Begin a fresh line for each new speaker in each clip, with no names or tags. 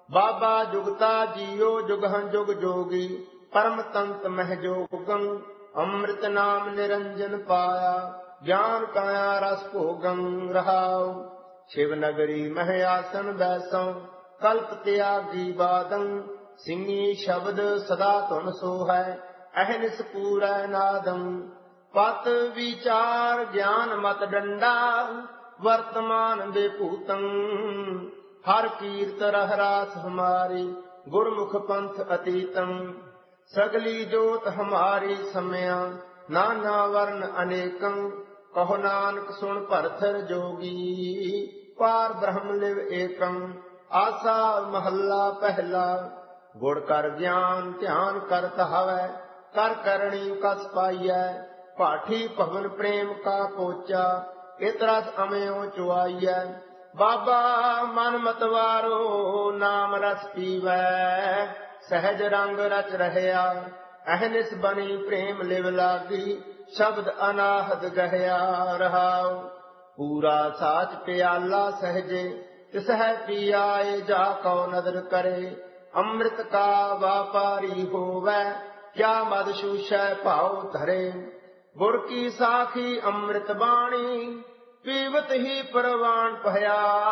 बाबा जुगता जियो जुगहं जुग जोगी, परम तंत मह जोगं। अमृत नाम निरंजन पाया, ज्ञान काया रस भोगं। रहाओ शिव नगरी मह आसन बैसों, कल्प त्यागी बादं। सिंगी शब्द सदा धुन सोहै, अहनिस पूरै नादं। पत विचार ज्ञान मत डंडा, वर्तमान बेभूतं। हर कीर्त रह रास हमारी, गुरमुख पंथ अतीतं। सगली जोत हमारी सम्या, नाना वर्ण अनेकं। कहो नानक सुन भरथर जोगी, पार ब्रह्म लिव एकं। आसा महला पहला, गुण कर ज्ञान ध्यान करत हवै। कर करणी कस पाइयै, पाठी भवन प्रेम का पोचा। इत रस अम्यो चुआइयै, बाबा मन मतवारो नाम रस पीवै। सहज रंग रच रहया, अहनिस बनी प्रेम लिव लागी। शब्द अनाहद गहया। रहाओ पूरा साच प्याला सहजे, तिस है पियाए जा कौ नदर करे। अमृत का व्यापारी होवै, क्या मद शूषै भाव धरे। गुर की साखी अमृत बाणी, पीवत ही परवान भया।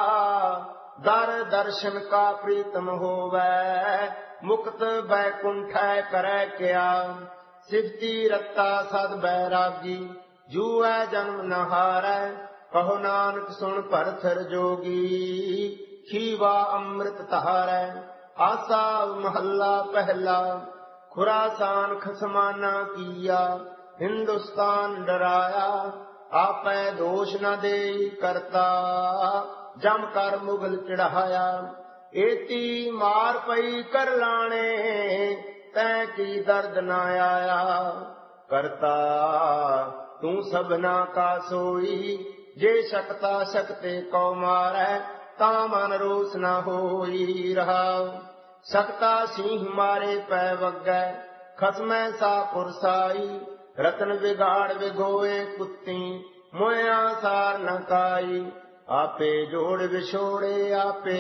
दर दर्शन का प्रीतम होवै, मुक्त बैकुंठै करै क्या। सिफती रत्ता सद बैरागी, जूऐ जन्म न हारै। कहो नानक सुन भरथर जोगी, खीवा अमृत धारै। आसा महला पहला, खुरासान खसमाना किया। हिंदुस्तान डराया, आपै दोष न दे करता। जम कर मुगल चढ़ाया, एती मार पई कर लाणे। तै की दर्द न आया, करता तू सबना का सोई। जे शकता शकते को मारै, ता मन रोस न होई। रहाओ सकता सिंह मारे पै वगै, खसमै सा पुरसाई। रतन बिगाड़ विगोए कुत्ती, मोया सार न काई। आपे जोड़ विछोड़े आपे,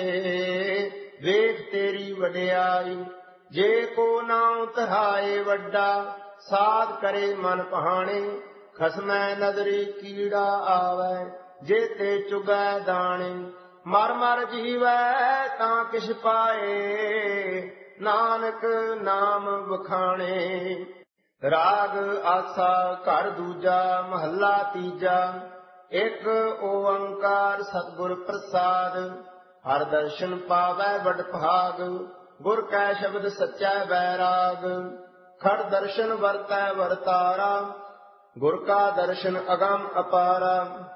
वेख तेरी वड्याई। जे को नाम तहाए वड्डा, साध करे मन पहाणे। खसमै नदरी कीड़ा आवै, जे ते चुगै दाणे। मर मर जीवै तां किछ पाए, नानक नाम बखाणे। राग आसा घर दूजा महला तीजा। एक ओंकार सतगुर प्रसाद, हर दर्शन पावै बड़ भाग। गुर कै शब्द सच्चा बैराग, खड़ दर्शन वरतै वरतारा। गुर का दर्शन अगम अपारा।